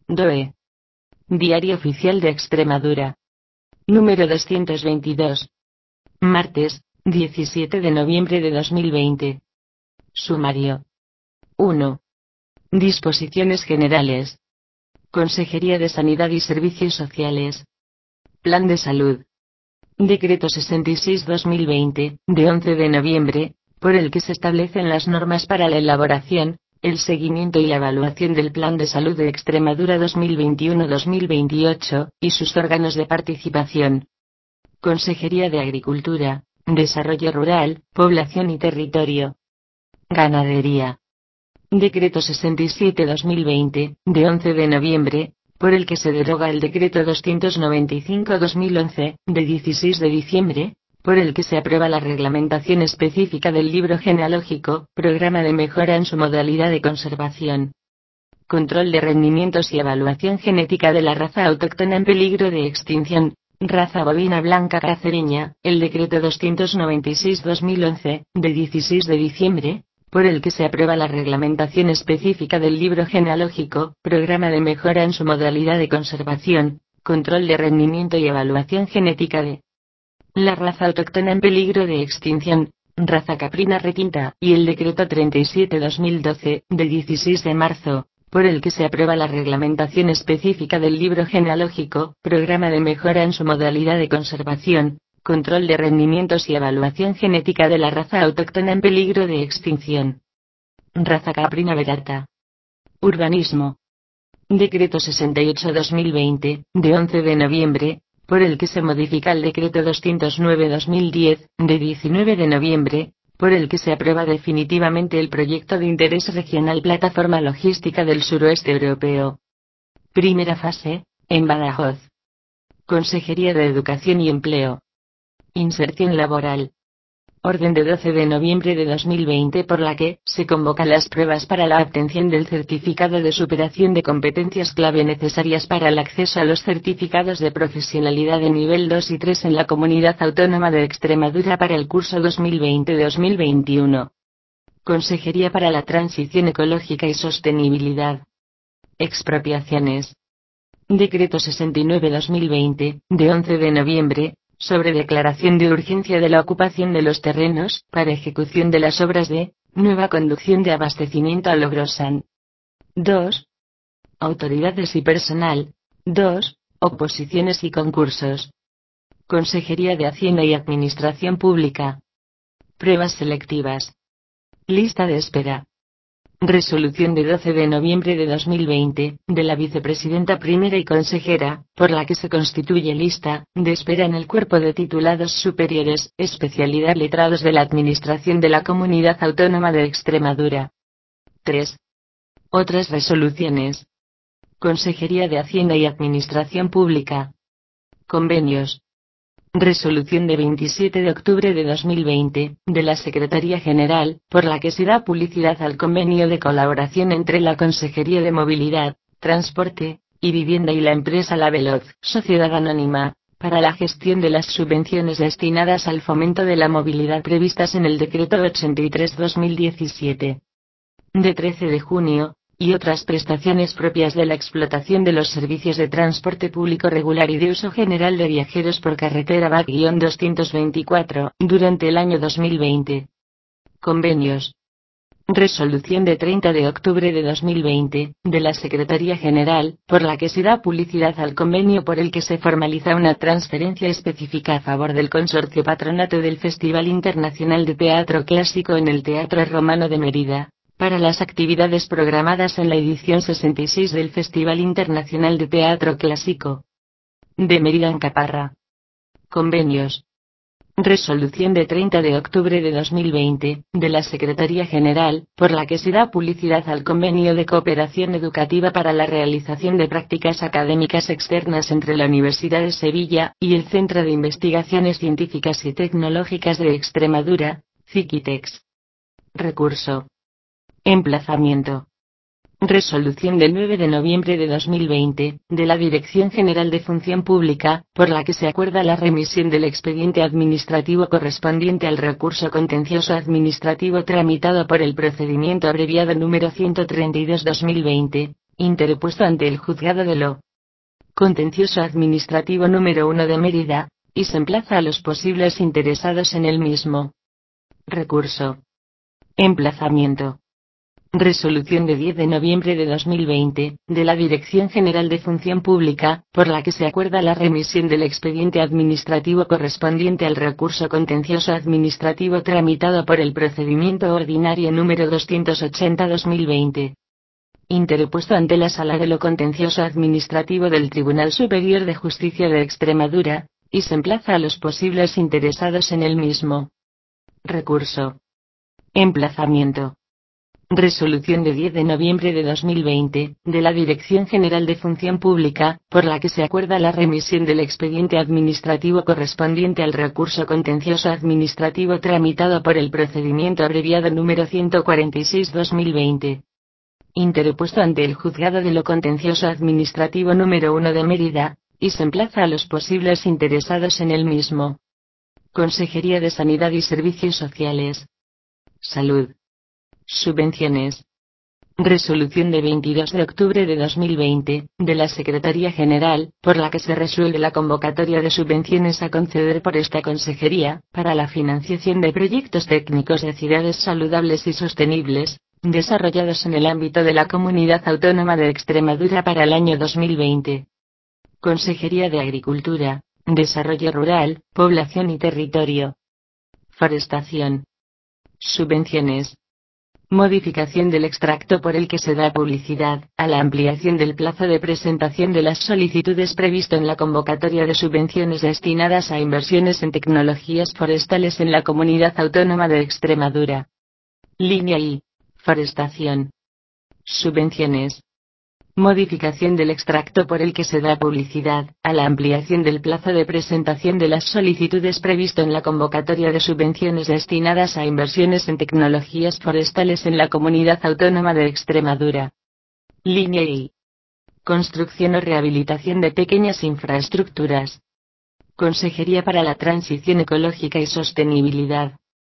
DOE. Diario Oficial de Extremadura. Número 222. Martes, 17 de noviembre de 2020. Sumario. 1. Disposiciones generales. Consejería de Sanidad y Servicios Sociales. Plan de Salud. Decreto 66/2020, de 11 de noviembre, por el que se establecen las normas para la elaboración, el seguimiento y la evaluación del Plan de Salud de Extremadura 2021-2028, y sus órganos de participación. Consejería de Agricultura, Desarrollo Rural, Población y Territorio. Ganadería. Decreto 67/2020, de 11 de noviembre, por el que se deroga el Decreto 295/2011, de 16 de diciembre, por el que se aprueba la reglamentación específica del libro genealógico, programa de mejora en su modalidad de conservación. Control de rendimientos y evaluación genética de la raza autóctona en peligro de extinción, raza bovina blanca cacereña, el Decreto 296/2011, de 16 de diciembre, por el que se aprueba la reglamentación específica del libro genealógico, programa de mejora en su modalidad de conservación, control de rendimiento y evaluación genética de la raza autóctona en peligro de extinción, raza caprina retinta, y el Decreto 37/2012, de 16 de marzo, por el que se aprueba la reglamentación específica del libro genealógico, programa de mejora en su modalidad de conservación, control de rendimientos y evaluación genética de la raza autóctona en peligro de extinción. Raza caprina verata. Urbanismo. Decreto 68/2020, de 11 de noviembre, por el que se modifica el Decreto 209/2010, de 19 de noviembre, por el que se aprueba definitivamente el proyecto de interés regional Plataforma Logística del Suroeste Europeo. Primera fase, en Badajoz. Consejería de Educación y Empleo. Inserción laboral. Orden de 12 de noviembre de 2020 por la que se convocan las pruebas para la obtención del certificado de superación de competencias clave necesarias para el acceso a los certificados de profesionalidad de nivel 2 y 3 en la Comunidad Autónoma de Extremadura para el curso 2020-2021. Consejería para la Transición Ecológica y Sostenibilidad. Expropiaciones. Decreto 69/2020, de 11 de noviembre, sobre declaración de urgencia de la ocupación de los terrenos, para ejecución de las obras de nueva conducción de abastecimiento a Logrosan. 2. Autoridades y personal. 2. Oposiciones y concursos. Consejería de Hacienda y Administración Pública. Pruebas selectivas. Lista de espera. Resolución de 12 de noviembre de 2020, de la vicepresidenta primera y consejera, por la que se constituye lista de espera en el cuerpo de titulados superiores, especialidad letrados de la Administración de la Comunidad Autónoma de Extremadura. 3. Otras resoluciones. Consejería de Hacienda y Administración Pública. Convenios. Resolución de 27 de octubre de 2020, de la Secretaría General, por la que se da publicidad al convenio de colaboración entre la Consejería de Movilidad, Transporte y Vivienda y la empresa La Veloz, Sociedad Anónima, para la gestión de las subvenciones destinadas al fomento de la movilidad previstas en el Decreto 83/2017. De 13 de junio, y otras prestaciones propias de la explotación de los servicios de transporte público regular y de uso general de viajeros por carretera VAC-224, durante el año 2020. Convenios. Resolución de 30 de octubre de 2020, de la Secretaría General, por la que se da publicidad al convenio por el que se formaliza una transferencia específica a favor del Consorcio Patronato del Festival Internacional de Teatro Clásico en el Teatro Romano de Mérida, para las actividades programadas en la edición 66 del Festival Internacional de Teatro Clásico de Mérida en Caparra. Convenios. Resolución de 30 de octubre de 2020, de la Secretaría General, por la que se da publicidad al convenio de cooperación educativa para la realización de prácticas académicas externas entre la Universidad de Sevilla y el Centro de Investigaciones Científicas y Tecnológicas de Extremadura, CICITEX. Recurso. Emplazamiento. Resolución del 9 de noviembre de 2020, de la Dirección General de Función Pública, por la que se acuerda la remisión del expediente administrativo correspondiente al recurso contencioso administrativo tramitado por el procedimiento abreviado número 132/2020, interpuesto ante el Juzgado de lo Contencioso Administrativo número 1 de Mérida, y se emplaza a los posibles interesados en el mismo recurso. Emplazamiento. Resolución de 10 de noviembre de 2020, de la Dirección General de Función Pública, por la que se acuerda la remisión del expediente administrativo correspondiente al recurso contencioso administrativo tramitado por el procedimiento ordinario número 280-2020. Interpuesto ante la Sala de lo Contencioso Administrativo del Tribunal Superior de Justicia de Extremadura, y se emplaza a los posibles interesados en el mismo recurso. Emplazamiento. Resolución de 10 de noviembre de 2020, de la Dirección General de Función Pública, por la que se acuerda la remisión del expediente administrativo correspondiente al recurso contencioso administrativo tramitado por el procedimiento abreviado número 146-2020. Interpuesto ante el Juzgado de lo Contencioso Administrativo número 1 de Mérida, y se emplaza a los posibles interesados en el mismo. Consejería de Sanidad y Servicios Sociales. Salud. Subvenciones. Resolución de 22 de octubre de 2020, de la Secretaría General, por la que se resuelve la convocatoria de subvenciones a conceder por esta Consejería, para la financiación de proyectos técnicos de ciudades saludables y sostenibles, desarrollados en el ámbito de la Comunidad Autónoma de Extremadura para el año 2020. Consejería de Agricultura, Desarrollo Rural, Población y Territorio. Forestación. Subvenciones. Modificación del extracto por el que se da publicidad a la ampliación del plazo de presentación de las solicitudes previsto en la convocatoria de subvenciones destinadas a inversiones en tecnologías forestales en la Comunidad Autónoma de Extremadura. Línea I. Forestación. Subvenciones. Modificación del extracto por el que se da publicidad a la ampliación del plazo de presentación de las solicitudes previsto en la convocatoria de subvenciones destinadas a inversiones en tecnologías forestales en la Comunidad Autónoma de Extremadura. Línea I. Construcción o rehabilitación de pequeñas infraestructuras. Consejería para la Transición Ecológica y Sostenibilidad.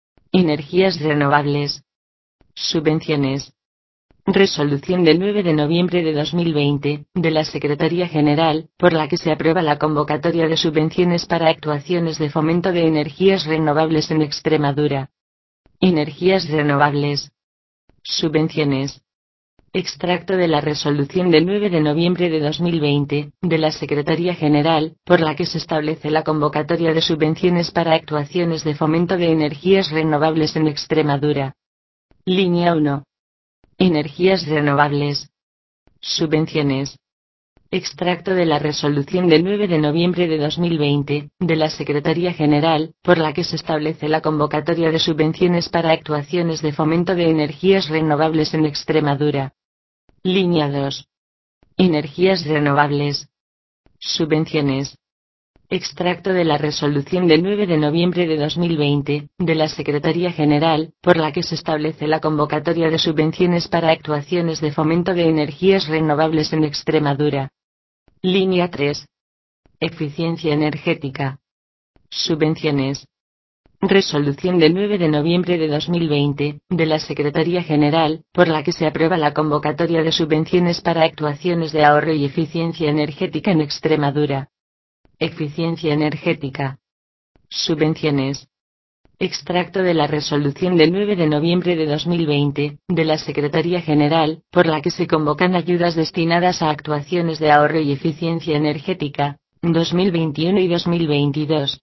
Energías renovables. Subvenciones. Resolución del 9 de noviembre de 2020, de la Secretaría General, por la que se aprueba la convocatoria de subvenciones para actuaciones de fomento de energías renovables en Extremadura. Energías renovables. Subvenciones. Extracto de la resolución del 9 de noviembre de 2020, de la Secretaría General, por la que se establece la convocatoria de subvenciones para actuaciones de fomento de energías renovables en Extremadura. Línea 1. Energías renovables. Subvenciones. Extracto de la resolución del 9 de noviembre de 2020, de la Secretaría General, por la que se establece la convocatoria de subvenciones para actuaciones de fomento de energías renovables en Extremadura. Línea 2. Energías renovables. Subvenciones. Extracto de la resolución del 9 de noviembre de 2020, de la Secretaría General, por la que se establece la convocatoria de subvenciones para actuaciones de fomento de energías renovables en Extremadura. Línea 3. Eficiencia energética. Subvenciones. Resolución del 9 de noviembre de 2020, de la Secretaría General, por la que se aprueba la convocatoria de subvenciones para actuaciones de ahorro y eficiencia energética en Extremadura. Eficiencia energética. Subvenciones. Extracto de la resolución del 9 de noviembre de 2020, de la Secretaría General, por la que se convocan ayudas destinadas a actuaciones de ahorro y eficiencia energética, 2021 y 2022.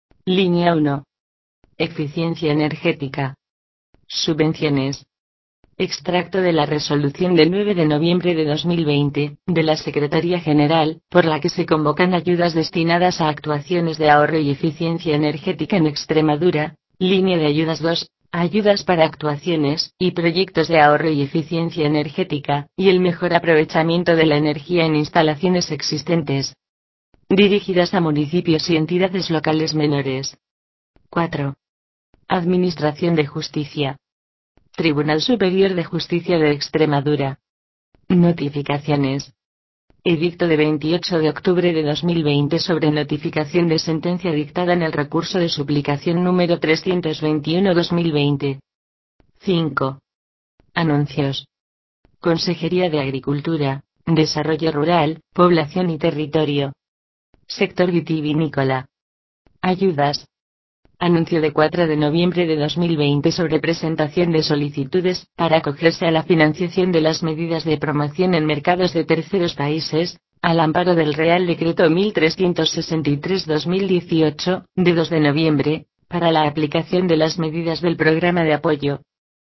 Línea 1. Eficiencia energética. Subvenciones. Extracto de la resolución del 9 de noviembre de 2020, de la Secretaría General, por la que se convocan ayudas destinadas a actuaciones de ahorro y eficiencia energética en Extremadura, línea de ayudas 2, ayudas para actuaciones y proyectos de ahorro y eficiencia energética, y el mejor aprovechamiento de la energía en instalaciones existentes, dirigidas a municipios y entidades locales menores. 4. Administración de Justicia. Tribunal Superior de Justicia de Extremadura. Notificaciones. Edicto de 28 de octubre de 2020 sobre notificación de sentencia dictada en el recurso de suplicación número 321-2020. 5. Anuncios. Consejería de Agricultura, Desarrollo Rural, Población y Territorio. Sector vitivinícola. Ayudas. Anuncio de 4 de noviembre de 2020 sobre presentación de solicitudes para acogerse a la financiación de las medidas de promoción en mercados de terceros países, al amparo del Real Decreto 1363/2018, de 2 de noviembre, para la aplicación de las medidas del Programa de Apoyo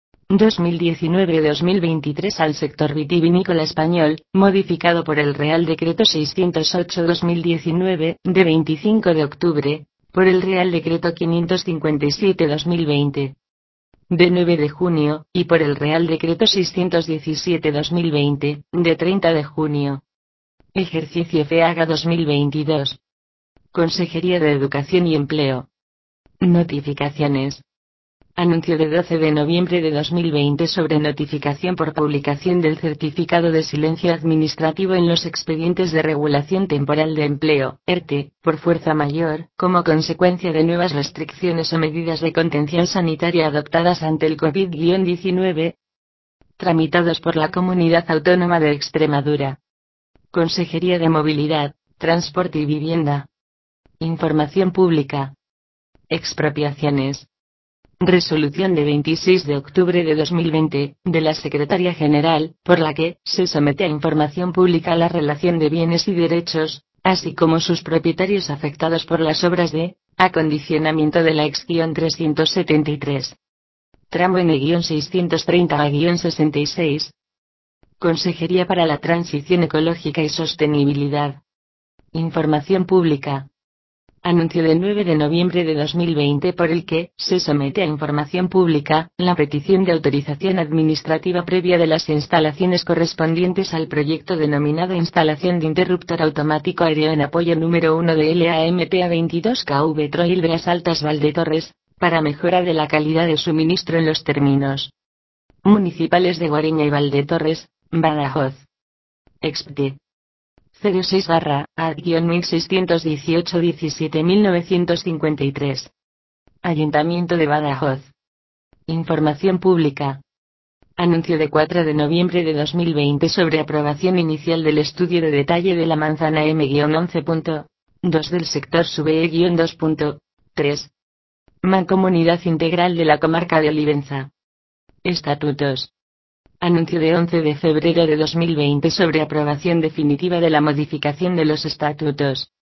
2019-2023 al sector vitivinícola español, modificado por el Real Decreto 608/2019, de 25 de octubre, por el Real Decreto 557/2020, de 9 de junio, y por el Real Decreto 617/2020, de 30 de junio. Ejercicio FEAGA 2022. Consejería de Educación y Empleo. Notificaciones. Anuncio de 12 de noviembre de 2020 sobre notificación por publicación del certificado de silencio administrativo en los expedientes de regulación temporal de empleo, ERTE, por fuerza mayor, como consecuencia de nuevas restricciones o medidas de contención sanitaria adoptadas ante el COVID-19, tramitados por la Comunidad Autónoma de Extremadura. Consejería de Movilidad, Transporte y Vivienda. Información pública. Expropiaciones. Resolución de 26 de octubre de 2020, de la Secretaría General, por la que se somete a información pública la relación de bienes y derechos, así como sus propietarios afectados por las obras de acondicionamiento de la ex-373. Tramo N-630-66. Consejería para la Transición Ecológica y Sostenibilidad. Información pública. Anuncio de 9 de noviembre de 2020 por el que se somete a información pública la petición de autorización administrativa previa de las instalaciones correspondientes al proyecto denominado Instalación de Interruptor Automático Aéreo en apoyo número 1 de LAMPA 22 KV Troil Beas Altas Valdetorres, para mejora de la calidad de suministro en los términos municipales de Guareña y Valdetorres, Badajoz. Expte 06/Ad-1618-17953. Ayuntamiento de Badajoz. Información pública. Anuncio de 4 de noviembre de 2020 sobre aprobación inicial del estudio de detalle de la manzana M-11.2 del sector SUBE-2.3. Mancomunidad Integral de la Comarca de Olivenza. Estatutos. Anuncio de 11 de febrero de 2020 sobre aprobación definitiva de la modificación de los estatutos